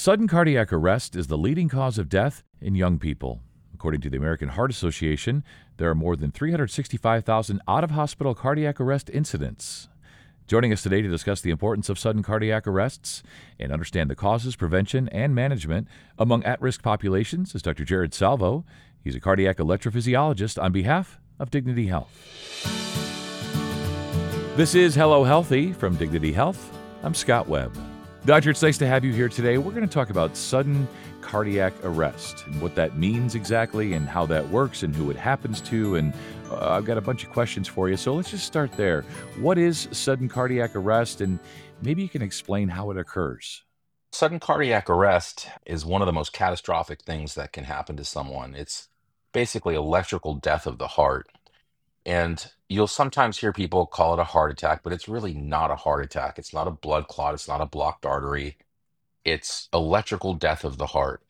Sudden cardiac arrest is the leading cause of death in young people. According to the American Heart Association, there are more than 365,000 out-of-hospital cardiac arrest incidents. Joining us today to discuss the importance of sudden cardiac arrests and understand the causes, prevention, and management among at-risk populations is Dr. Jared Salvo. He's a cardiac electrophysiologist on behalf of Dignity Health. This is Hello Healthy from Dignity Health. I'm Scott Webb. Doctor, it's nice to have you here today. We're going to talk about sudden cardiac arrest and what that means exactly and how that works and who it happens to. And I've got a bunch of questions for you. So let's just start there. What is sudden cardiac arrest? And maybe you can explain how it occurs. Sudden cardiac arrest is one of the most catastrophic things that can happen to someone. It's basically electrical death of the heart. And you'll sometimes hear people call it a heart attack, but it's really not a heart attack. It's not a blood clot. It's not a blocked artery. It's electrical death of the heart.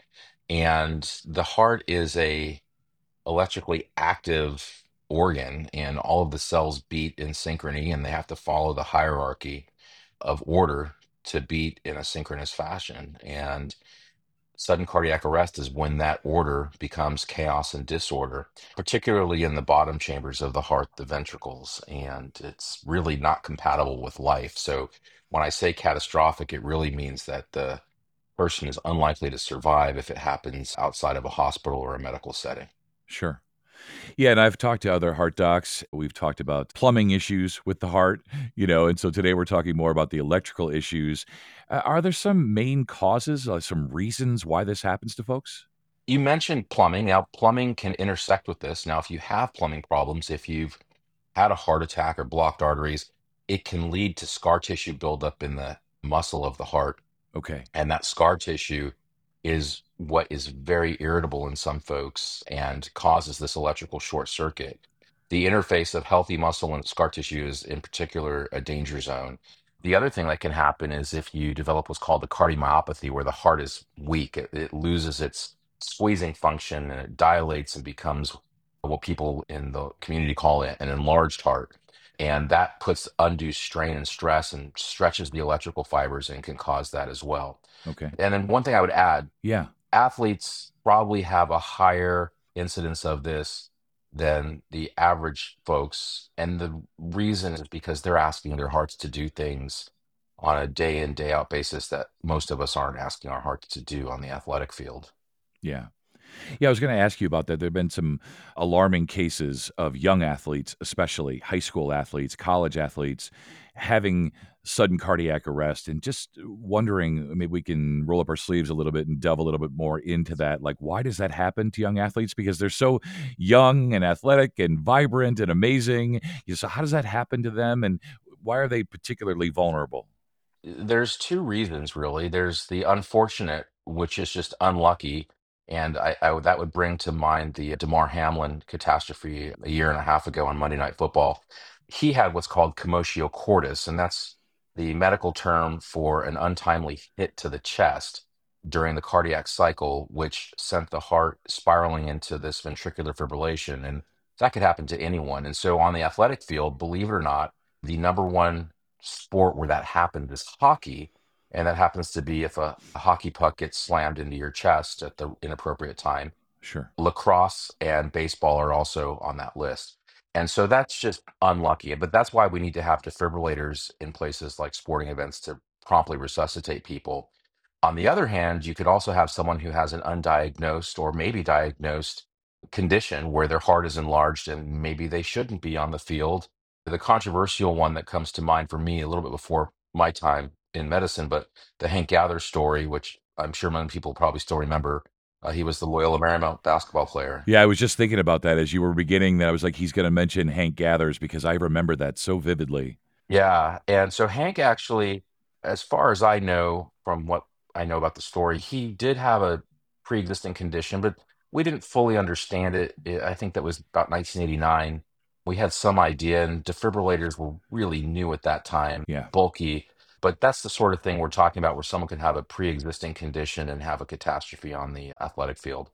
And the heart is a electrically active organ, and all of the cells beat in synchrony, and they have to follow the hierarchy of order to beat in a synchronous fashion. And sudden cardiac arrest is when that order becomes chaos and disorder, particularly in the bottom chambers of the heart, the ventricles, and it's really not compatible with life. So when I say catastrophic, it really means that the person is unlikely to survive if it happens outside of a hospital or a medical setting. Sure. Yeah, and I've talked to other heart docs. We've talked about plumbing issues with the heart, and so today we're talking more about the electrical issues. Are there some main causes, some reasons why this happens to folks? You mentioned plumbing. Now, plumbing can intersect with this. Now, if you have plumbing problems, if you've had a heart attack or blocked arteries, it can lead to scar tissue buildup in the muscle of the heart. Okay, And that scar tissue is what is very irritable in some folks and causes this electrical short circuit. The interface of healthy muscle and scar tissue is, in particular, a danger zone. The other thing that can happen is if you develop what's called a cardiomyopathy, where the heart is weak, it loses its squeezing function and it dilates and becomes what people in the community call it an enlarged heart. And that puts undue strain and stress and stretches the electrical fibers and can cause that as well. okay. And then one thing I would add, Yeah, athletes probably have a higher incidence of this than the average folks. And the reason is because they're asking their hearts to do things on a day in, day out basis that most of us aren't asking our hearts to do on the athletic field. yeah. Yeah, I was going to ask you about that. There have been some alarming cases of young athletes, especially high school athletes, college athletes, having sudden cardiac arrest, and just wondering, maybe we can roll up our sleeves a little bit and delve a little bit more into that. Like, why does that happen to young athletes? Because they're so young and athletic and vibrant and amazing. So how does that happen to them? And why are they particularly vulnerable? There's two reasons, really. There's the unfortunate, which is just unlucky. And that would bring to mind the Damar Hamlin catastrophe a year and a half ago on Monday Night Football. He had what's called commotio cordis, and that's the medical term for an untimely hit to the chest during the cardiac cycle, which sent the heart spiraling into this ventricular fibrillation. And that could happen to anyone. And so on the athletic field, believe it or not, the number one sport where that happened is hockey. And that happens to be if a hockey puck gets slammed into your chest at the inappropriate time. Sure. Lacrosse and baseball are also on that list. And so that's just unlucky. But that's why we need to have defibrillators in places like sporting events to promptly resuscitate people. On the other hand, you could also have someone who has an undiagnosed or maybe diagnosed condition where their heart is enlarged and maybe they shouldn't be on the field. The controversial one that comes to mind for me a little bit before my time in medicine, but the Hank Gather story, which I'm sure many people probably still remember. He was the Loyola Marymount basketball player. Yeah, I was just thinking about that as you were beginning. That I was like, he's going to mention Hank Gathers because I remember that so vividly. Yeah. And so Hank actually, as far as I know, from what I know about the story, he did have a pre-existing condition, but we didn't fully understand it. I think that was about 1989. We had some idea, and defibrillators were really new at that time, Yeah. bulky. But that's the sort of thing we're talking about where someone can have a pre-existing condition and have a catastrophe on the athletic field.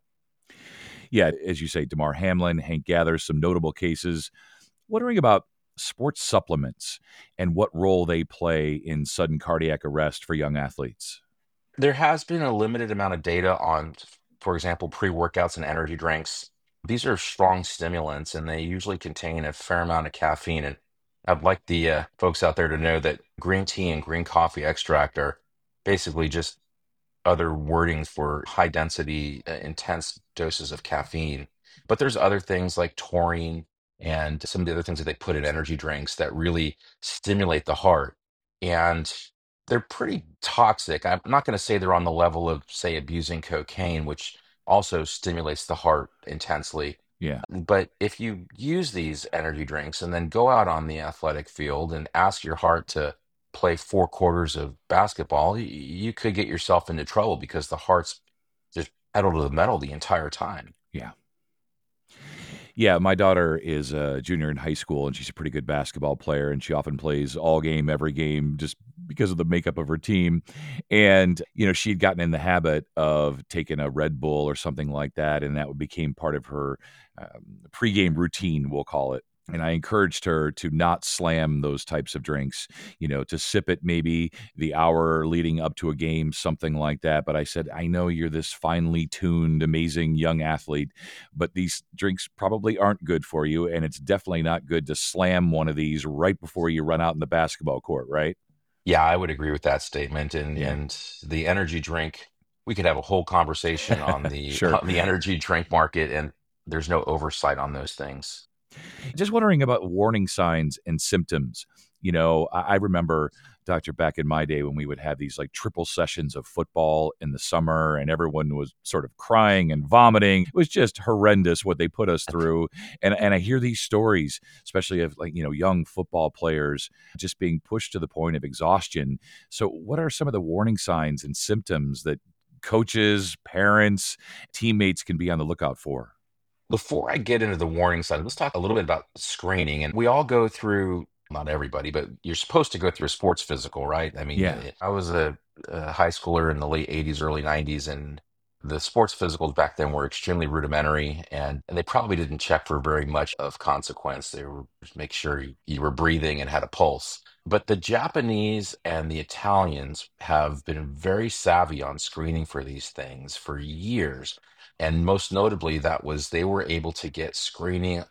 Yeah, as you say, Damar Hamlin, Hank Gathers, some notable cases. Wondering about sports supplements and what role they play in sudden cardiac arrest for young athletes. There has been a limited amount of data on, for example, pre-workouts and energy drinks. These are strong stimulants and they usually contain a fair amount of caffeine. And I'd like the folks out there to know that green tea and green coffee extract are basically just other wordings for high density, intense doses of caffeine. But there's other things like taurine and some of the other things that they put in energy drinks that really stimulate the heart. And they're pretty toxic. I'm not going to say they're on the level of, say, abusing cocaine, which also stimulates the heart intensely. Yeah. But if you use these energy drinks and then go out on the athletic field and ask your heart to play 4 quarters of basketball, you could get yourself into trouble because the heart's just pedal to the metal the entire time. Yeah. Yeah, my daughter is a junior in high school, and she's a pretty good basketball player, and she often plays all game, every game, just because of the makeup of her team. And she'd gotten in the habit of taking a Red Bull or something like that, and that became part of her pregame routine, we'll call it. And I encouraged her to not slam those types of drinks, to sip it maybe the hour leading up to a game, something like that. But I said, I know you're this finely tuned, amazing young athlete, but these drinks probably aren't good for you. And it's definitely not good to slam one of these right before you run out in the basketball court, right? Yeah, I would agree with that statement. And Yeah. the energy drink, we could have a whole conversation on the Sure. on the energy drink market, and there's no oversight on those things. Just wondering about warning signs and symptoms. I remember, Doctor, back in my day when we would have these like triple sessions of football in the summer and everyone was sort of crying and vomiting. It was just horrendous what they put us through. And I hear these stories, especially of like, young football players just being pushed to the point of exhaustion. So what are some of the warning signs and symptoms that coaches, parents, teammates can be on the lookout for? Before I get into the warning signs, let's talk a little bit about screening. And we all go through, not everybody, but you're supposed to go through a sports physical, right? I mean, Yeah. I was a high schooler in the late 80s, early 90s, and the sports physicals back then were extremely rudimentary and they probably didn't check for very much of consequence. They were just make sure you were breathing and had a pulse. But the Japanese and the Italians have been very savvy on screening for these things for years. And most notably, that was they were able to get screening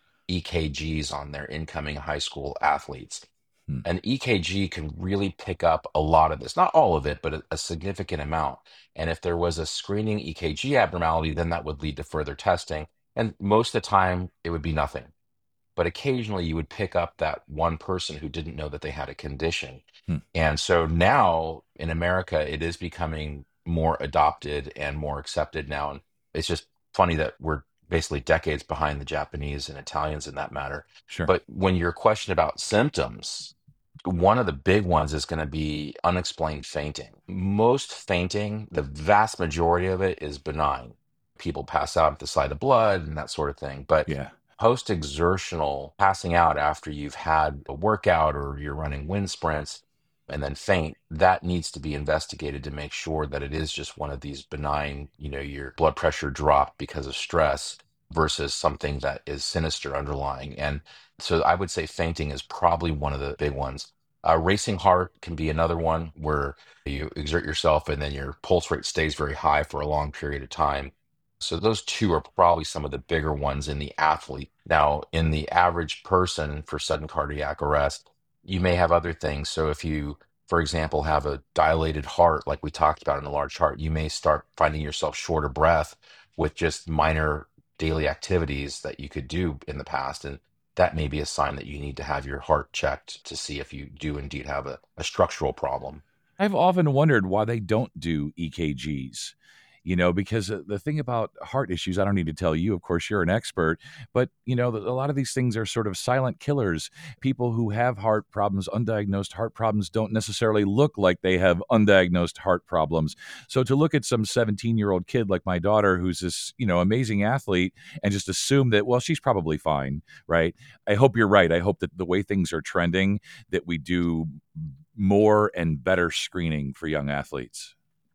EKGs on their incoming high school athletes. Hmm. An EKG can really pick up a lot of this, not all of it, but a significant amount. And if there was a screening EKG abnormality, then that would lead to further testing. And most of the time, it would be nothing, but occasionally you would pick up that one person who didn't know that they had a condition. Hmm. And so now in America, it is becoming more adopted and more accepted now. And it's just funny that we're basically decades behind the Japanese and Italians in that matter. Sure. But when you're questioned about symptoms, one of the big ones is going to be unexplained fainting. Most fainting, the vast majority of it is benign. People pass out at the sight of blood and that sort of thing. But Yeah. post exertional passing out after you've had a workout or you're running wind sprints and then faint, that needs to be investigated to make sure that it is just one of these benign, your blood pressure dropped because of stress versus something that is sinister underlying. And so I would say fainting is probably one of the big ones. Racing heart can be another one where you exert yourself and then your pulse rate stays very high for a long period of time. So those two are probably some of the bigger ones in the athlete. Now, in the average person for sudden cardiac arrest, you may have other things. So if you, for example, have a dilated heart, like we talked about in a large heart, you may start finding yourself short of breath with just minor daily activities that you could do in the past. And that may be a sign that you need to have your heart checked to see if you do indeed have a structural problem. I've often wondered why they don't do EKGs, because the thing about heart issues, I don't need to tell you, of course, you're an expert, but, a lot of these things are sort of silent killers. People who have heart problems, undiagnosed heart problems, don't necessarily look like they have undiagnosed heart problems. So to look at some 17-year-old kid like my daughter, who's this, amazing athlete, and just assume that, well, she's probably fine, right? I hope you're right. I hope that the way things are trending, that we do more and better screening for young athletes.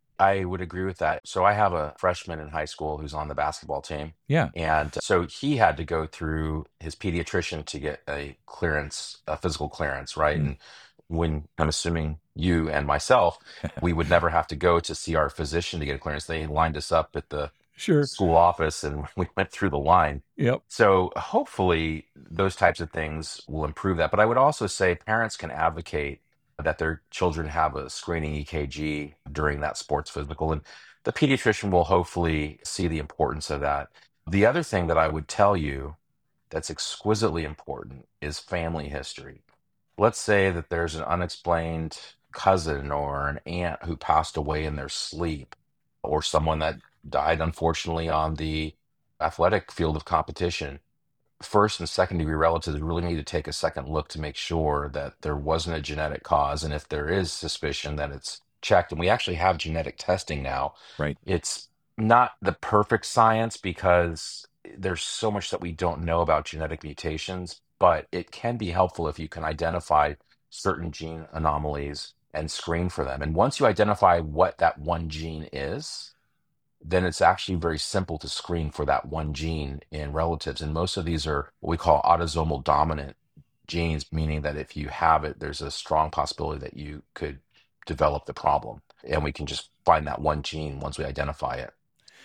I would agree with that. So I have a freshman in high school who's on the basketball team. Yeah. And so he had to go through his pediatrician to get a clearance, a physical clearance, right? Mm. And when I'm assuming you and myself, we would never have to go to see our physician to get a clearance. They lined us up at the Sure. school office and we went through the line. Yep. So hopefully those types of things will improve that. But I would also say parents can advocate that their children have a screening EKG during that sports physical. And the pediatrician will hopefully see the importance of that. The other thing that I would tell you that's exquisitely important is family history. Let's say that there's an unexplained cousin or an aunt who passed away in their sleep, or someone that died unfortunately on the athletic field of competition. First and second degree relatives really need to take a second look to make sure that there wasn't a genetic cause. And if there is suspicion, that it's checked. And we actually have genetic testing now. Right. It's not the perfect science because there's so much that we don't know about genetic mutations, but it can be helpful if you can identify certain gene anomalies and screen for them. And once you identify what that one gene is, then it's actually very simple to screen for that one gene in relatives. And most of these are what we call autosomal dominant genes, meaning that if you have it, there's a strong possibility that you could develop the problem. And we can just find that one gene once we identify it.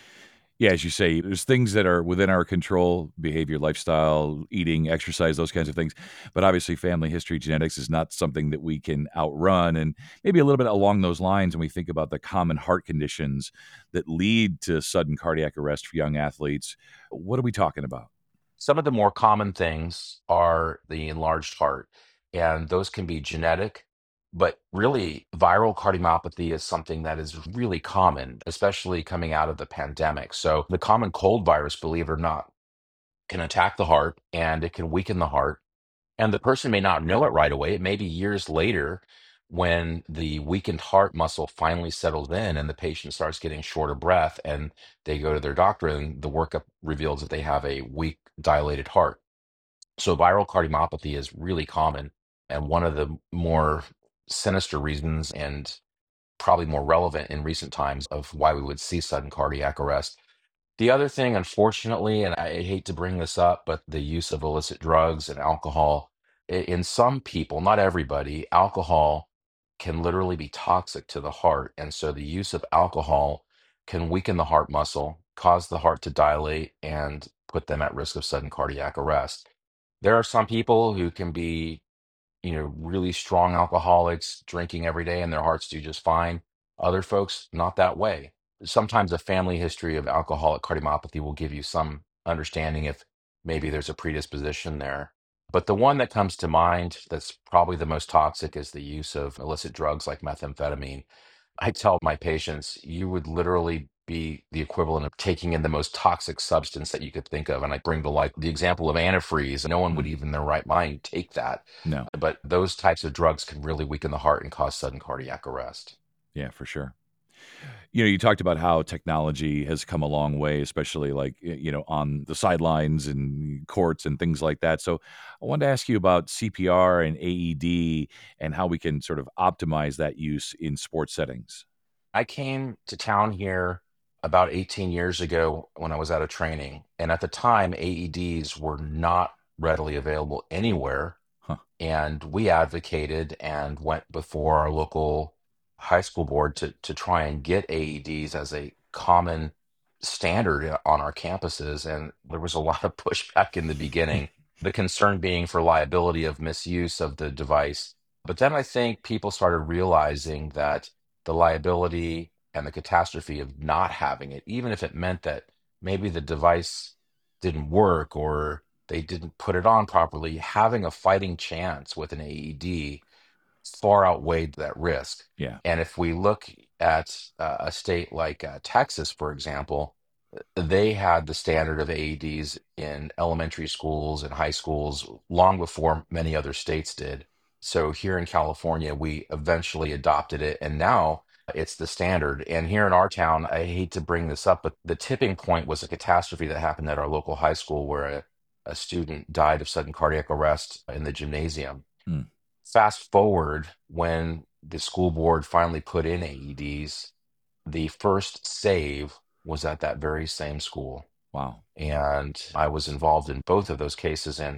Yeah, as you say, there's things that are within our control, behavior, lifestyle, eating, exercise, those kinds of things. But obviously, family history genetics is not something that we can outrun. And maybe a little bit along those lines, when we think about the common heart conditions that lead to sudden cardiac arrest for young athletes, what are we talking about? Some of the more common things are the enlarged heart, and those can be genetic, but really viral cardiomyopathy is something that is really common, especially coming out of the pandemic. So the common cold virus, believe it or not, can attack the heart and it can weaken the heart. And the person may not know it right away. It may be years later when the weakened heart muscle finally settles in and the patient starts getting short of breath and they go to their doctor and the workup reveals that they have a weak, dilated heart. So viral cardiomyopathy is really common and one of the more sinister reasons and probably more relevant in recent times of why we would see sudden cardiac arrest. The other thing, unfortunately, and I hate to bring this up, but the use of illicit drugs and alcohol, in some people, not everybody, alcohol can literally be toxic to the heart. And so the use of alcohol can weaken the heart muscle, cause the heart to dilate, and put them at risk of sudden cardiac arrest. There are some people who can be, really strong alcoholics drinking every day and their hearts do just fine. Other folks, not that way. Sometimes a family history of alcoholic cardiomyopathy will give you some understanding if maybe there's a predisposition there. But the one that comes to mind that's probably the most toxic is the use of illicit drugs like methamphetamine. I tell my patients, you would literally be the equivalent of taking in the most toxic substance that you could think of. And I bring the example of antifreeze. No one would Mm, even in their right mind take that. no. But those types of drugs can really weaken the heart and cause sudden cardiac arrest. Yeah, for sure. You talked about how technology has come a long way, especially like, on the sidelines and courts and things like that. So I wanted to ask you about CPR and AED and how we can sort of optimize that use in sports settings. I came to town here about 18 years ago when I was out of training. And at the time, AEDs were not readily available anywhere. Huh. And we advocated and went before our local high school board to try and get AEDs as a common standard on our campuses. And there was a lot of pushback in the beginning, the concern being for liability of misuse of the device. But then I think people started realizing that the liability and the catastrophe of not having it, even if it meant that maybe the device didn't work or they didn't put it on properly, having a fighting chance with an AED far outweighed that risk. Yeah. And if we look at a state like Texas, for example, they had the standard of AEDs in elementary schools and high schools long before many other states did. So here in California, we eventually adopted it, and now it's the standard. And here in our town, I hate to bring this up, but the tipping point was a catastrophe that happened at our local high school where a student died of sudden cardiac arrest in the gymnasium. Hmm. Fast forward when the school board finally put in AEDs, the first save was at that very same school. Wow. And I was involved in both of those cases. And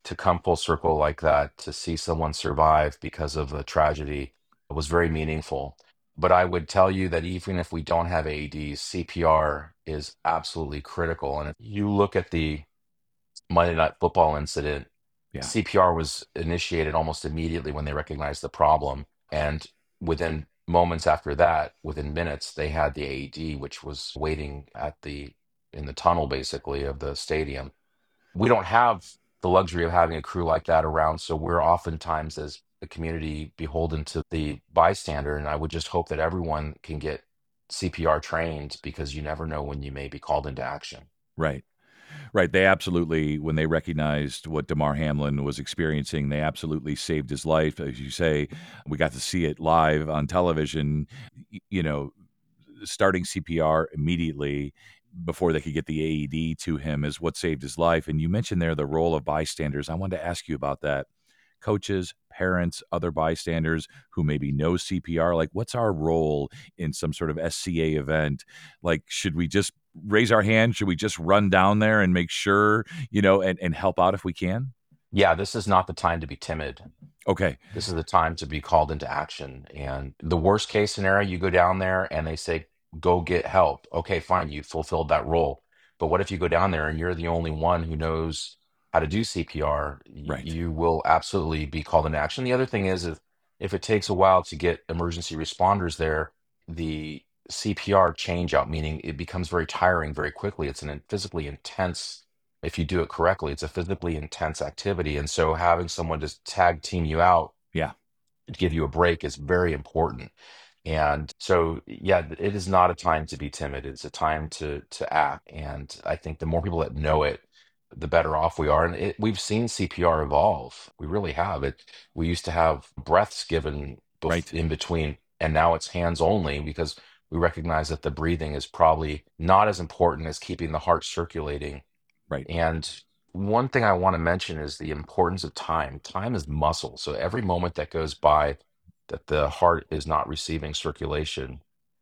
to come full circle like that, to see someone survive because of a tragedy was very meaningful. But I would tell you that even if we don't have AEDs, CPR is absolutely critical. And if you look at the Monday Night Football incident, Yeah. CPR was initiated almost immediately when they recognized the problem. And within moments after that, within minutes, they had the AED, which was waiting in the tunnel basically of the stadium. We don't have the luxury of having a crew like that around, so we're oftentimes as a community beholden to the bystander. And I would just hope that everyone can get CPR trained because you never know when you may be called into action. Right. Right. They absolutely, when they recognized what Damar Hamlin was experiencing, they absolutely saved his life. As you say, we got to see it live on television, you know, starting CPR immediately before they could get the AED to him is what saved his life. And you mentioned there the role of bystanders. I wanted to ask you about that. Coaches, parents, other bystanders who maybe know CPR, like what's our role in some sort of SCA event? Like, should we just raise our hand? Should we just run down there and make sure, and help out if we can? Yeah, this is not the time to be timid. Okay. This is the time to be called into action. And the worst case scenario, you go down there and they say, go get help. Okay, fine, you fulfilled that role. But what if you go down there and you're the only one who knows how to do CPR? Right. You will absolutely be called into action. The other thing is, if it takes a while to get emergency responders there, the CPR change out, meaning it becomes very tiring very quickly. It's an physically intense, if you do it correctly, it's a physically intense activity. And so having someone just tag team you out Yeah. to give you a break is very important. And so, yeah, it is not a time to be timid. It's a time to act. And I think the more people that know it, the better off we are. And we've seen CPR evolve. We really have. We used to have breaths given Right. in between, and now it's hands only because we recognize that the breathing is probably not as important as keeping the heart circulating. Right. And one thing I want to mention is the importance of time. Time is muscle. So every moment that goes by that the heart is not receiving circulation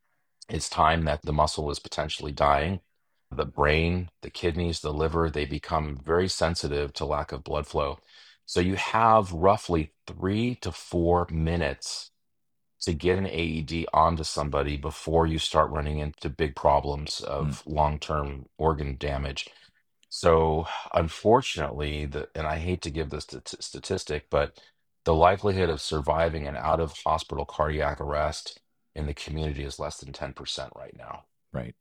is time that the muscle is potentially dying. The brain, the kidneys, the liver, they become very sensitive to lack of blood flow. So you have roughly 3 to 4 minutes to get an AED onto somebody before you start running into big problems Mm. of long-term organ damage. So unfortunately, and I hate to give this statistic, but the likelihood of surviving an out of hospital cardiac arrest in the community is less than 10% right now. Right.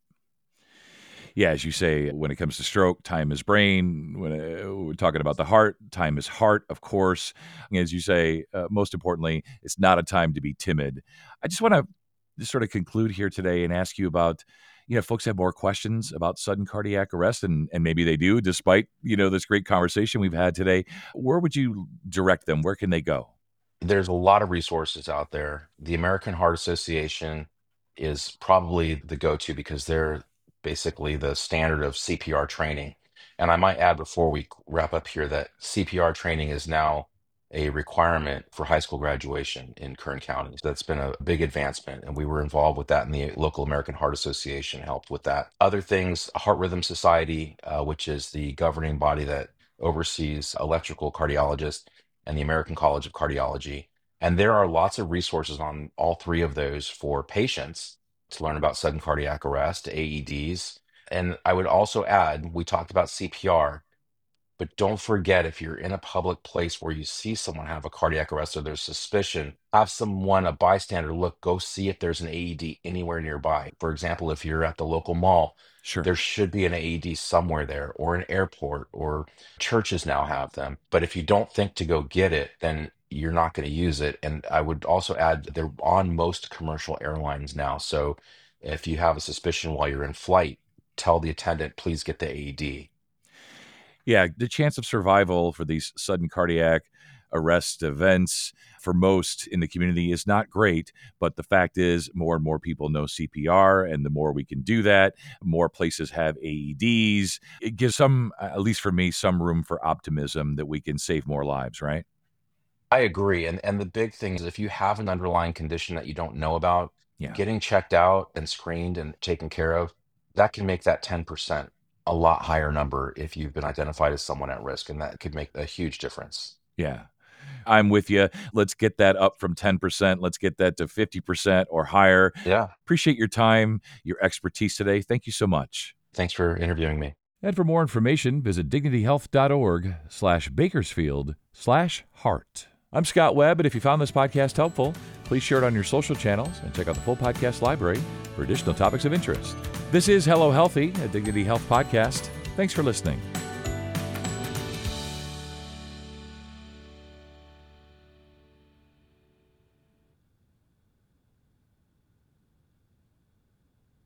Yeah, as you say, when it comes to stroke, time is brain. When we're talking about the heart, time is heart, of course. As you say, most importantly, it's not a time to be timid. I just want to just sort of conclude here today and ask you about, folks have more questions about sudden cardiac arrest, and maybe they do, despite, this great conversation we've had today. Where would you direct them? Where can they go? There's a lot of resources out there. The American Heart Association is probably the go-to because they're basically the standard of CPR training. And I might add before we wrap up here that CPR training is now a requirement for high school graduation in Kern County. So that's been a big advancement, and we were involved with that, and the local American Heart Association helped with that. Other things, Heart Rhythm Society, which is the governing body that oversees electrical cardiologists, and the American College of Cardiology. And there are lots of resources on all three of those for patients to learn about sudden cardiac arrest, AEDs. And I would also add, we talked about CPR, but don't forget, if you're in a public place where you see someone have a cardiac arrest or there's suspicion, have someone, a bystander, go see if there's an AED anywhere nearby. For example, if you're at the local mall, Sure. there should be an AED somewhere there, or an airport, or churches now have them. But if you don't think to go get it, then you're not going to use it. And I would also add that they're on most commercial airlines now. So if you have a suspicion while you're in flight, tell the attendant, please get the AED. Yeah, the chance of survival for these sudden cardiac arrest events for most in the community is not great. But the fact is, more and more people know CPR, and the more we can do that, more places have AEDs. It gives some, at least for me, some room for optimism that we can save more lives, right? I agree. And the big thing is if you have an underlying condition that you don't know about, Yeah. getting checked out and screened and taken care of, that can make that 10%. a lot higher number if you've been identified as someone at risk, and that could make a huge difference. Yeah. I'm with you. Let's get that up from 10%. Let's get that to 50% or higher. Yeah. Appreciate your time, your expertise today. Thank you so much. Thanks for interviewing me. And for more information, visit dignityhealth.org/Bakersfield/heart. I'm Scott Webb, and if you found this podcast helpful, please share it on your social channels and check out the full podcast library for additional topics of interest. This is Hello Healthy, a Dignity Health podcast. Thanks for listening.